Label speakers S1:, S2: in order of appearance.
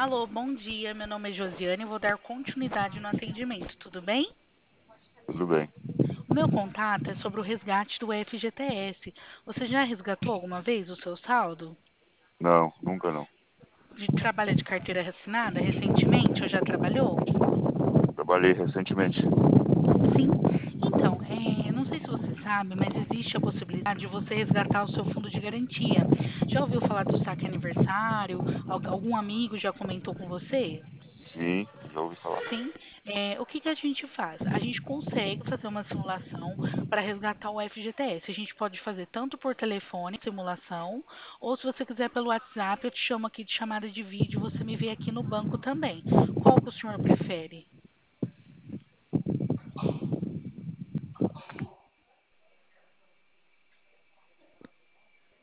S1: Alô, bom dia. Meu nome é Josiane e vou dar continuidade no atendimento, tudo bem?
S2: Tudo bem.
S1: O meu contato é sobre o resgate do FGTS. Você já resgatou alguma vez o seu saldo?
S2: Não, nunca não.
S1: Trabalha de carteira assinada recentemente ou já trabalhou?
S2: Trabalhei recentemente.
S1: Sim. Então, não sei se você sabe, mas existe a possibilidade de você resgatar o seu fundo de garantia. Já ouviu falar do saque aniversário? Algum amigo já comentou com você?
S2: Sim, já ouvi falar.
S1: Sim. O que que a gente faz? A gente consegue fazer uma simulação para resgatar o FGTS. A gente pode fazer tanto por telefone, simulação, ou se você quiser pelo WhatsApp, eu te chamo aqui de chamada de vídeo, você me vê aqui no banco também. Qual que o senhor prefere?